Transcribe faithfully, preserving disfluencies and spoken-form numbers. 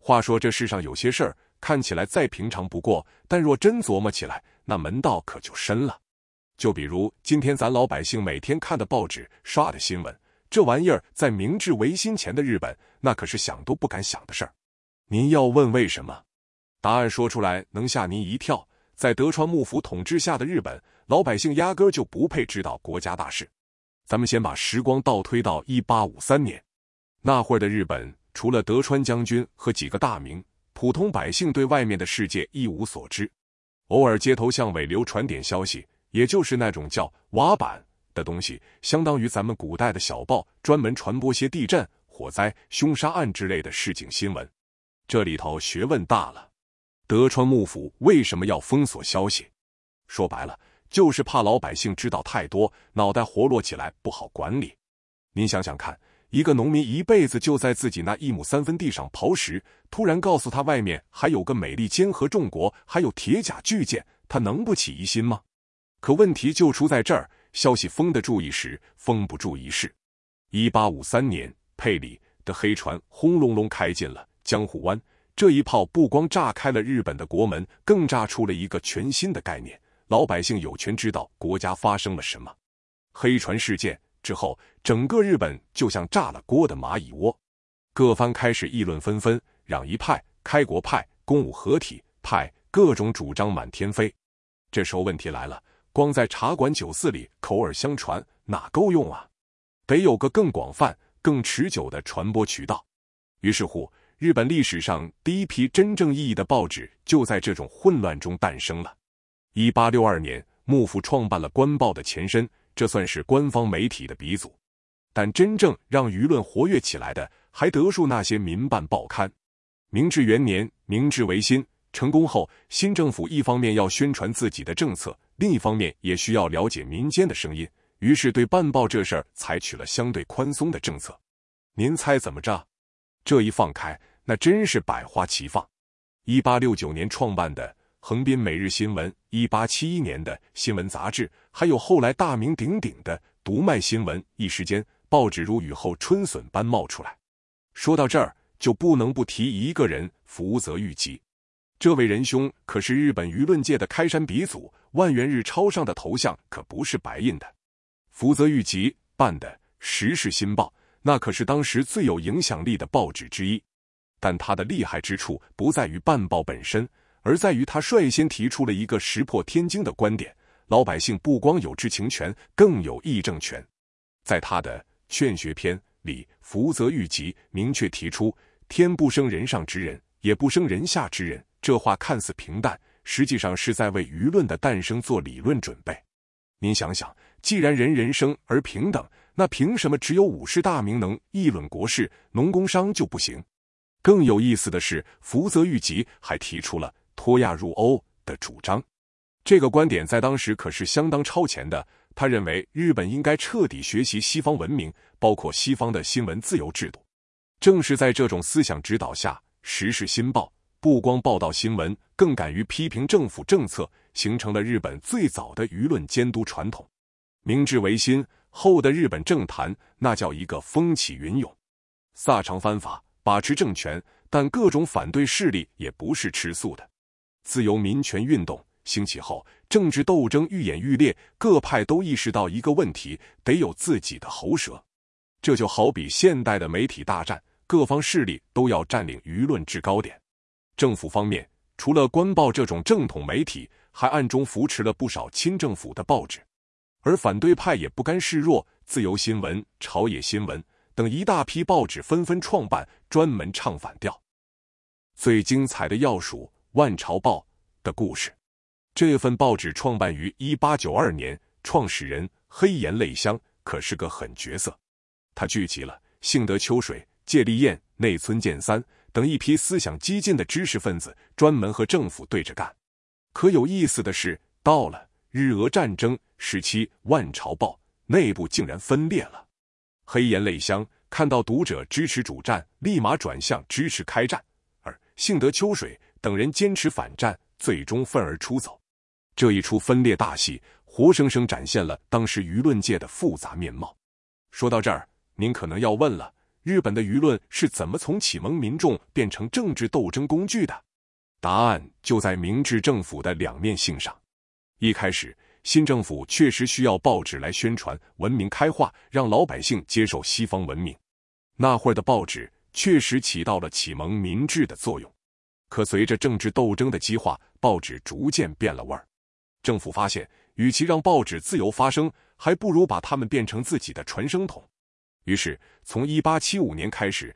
话说这世上有些事儿看起来再平常不过，但若真琢磨起来，那门道可就深了。就比如今天咱老百姓每天看的报纸刷的新闻，这玩意儿在明治维新前的日本，那可是想都不敢想的事儿。您要问为什么？答案说出来能吓您一跳，在德川幕府统治下的日本，老百姓压根儿就不配知道国家大事。咱们先把时光倒推到一八五三年，那会儿的日本，除了德川将军和几个大名，普通百姓对外面的世界一无所知。偶尔街头巷尾流传点消息，也就是那种叫瓦板的东西，相当于咱们古代的小报，专门传播些地震、火灾、凶杀案之类的市井新闻。这里头学问大了。德川幕府为什么要封锁消息？说白了，就是怕老百姓知道太多，脑袋活络起来不好管理。您想想看，一个农民一辈子就在自己那一亩三分地上刨食，突然告诉他外面还有个美利坚和众国，还有铁甲巨舰，他能不起疑心吗？可问题就出在这儿，消息封得住一时，封不住一世。一八五三年，佩里的黑船轰隆隆开进了江户湾，这一炮不光炸开了日本的国门，更炸出了一个全新的概念，老百姓有权知道国家发生了什么。黑船事件之后，整个日本就像炸了锅的蚂蚁窝，各方开始议论纷纷，攘夷派、开国派、公武合体派，各种主张满天飞。这时候问题来了，光在茶馆酒肆里口耳相传哪够用啊？得有个更广泛、更持久的传播渠道。于是乎，日本历史上第一批真正意义的报纸就在这种混乱中诞生了。一八六二年，幕府创办了官报的前身，这算是官方媒体的鼻祖。但真正让舆论活跃起来的，还得数那些民办报刊。明治元年，明治维新成功后，新政府一方面要宣传自己的政策，另一方面也需要了解民间的声音，于是对办报这事儿采取了相对宽松的政策。您猜怎么着？这一放开，那真是百花齐放。一八六九年创办的横滨每日新闻，一八七一年的新闻杂志，还有后来大名鼎鼎的读卖新闻，一时间报纸如雨后春笋般冒出来。说到这儿，就不能不提一个人，福泽谕吉。这位仁兄可是日本舆论界的开山鼻祖，万元日钞上的头像可不是白印的。福泽谕吉办的《时事新报》，那可是当时最有影响力的报纸之一。但他的厉害之处不在于办报本身，而在于他率先提出了一个石破天惊的观点：老百姓不光有知情权，更有议政权。在他的《劝学篇》里，福泽谕吉明确提出天不生人上之人，也不生人下之人。这话看似平淡，实际上是在为舆论的诞生做理论准备。您想想，既然人人生而平等，那凭什么只有武士大名能议论国事，农工商就不行？更有意思的是，福泽谕吉还提出了脱亚入欧的主张。这个观点在当时可是相当超前的，他认为日本应该彻底学习西方文明，包括西方的新闻自由制度。正是在这种思想指导下，《时事新报》不光报道新闻，更敢于批评政府政策，形成了日本最早的舆论监督传统。明治维新后的日本政坛，那叫一个风起云涌，萨长藩法把持政权，但各种反对势力也不是吃素的。自由民权运动兴起后，政治斗争愈演愈烈，各派都意识到一个问题，得有自己的喉舌。这就好比现代的媒体大战，各方势力都要占领舆论制高点。政府方面，除了官报这种正统媒体，还暗中扶持了不少亲政府的报纸。而反对派也不甘示弱，自由新闻、朝野新闻等一大批报纸纷纷创办，专门唱反调。最精彩的要数万朝报的故事。这份报纸创办于一八九二年，创始人黑岩泪香可是个狠角色。他聚集了幸德秋水、芥丽彦、内村健三等一批思想激进的知识分子，专门和政府对着干。可有意思的是，到了日俄战争时期，万朝报内部竟然分裂了。黑岩泪香看到读者支持主战，立马转向支持开战，而幸德秋水等人坚持反战，最终愤而出走。这一出分裂大戏，活生生展现了当时舆论界的复杂面貌。说到这儿，您可能要问了， 日本的舆论是怎么从启蒙民众变成政治斗争工具的？答案就在明治政府的两面性上。一开始，新政府确实需要报纸来宣传文明开化，让老百姓接受西方文明。那会儿的报纸确实起到了启蒙民智的作用。可随着政治斗争的激化，报纸逐渐变了味儿。政府发现，与其让报纸自由发声，还不如把它们变成自己的传声筒。于是，从一八七五年开始，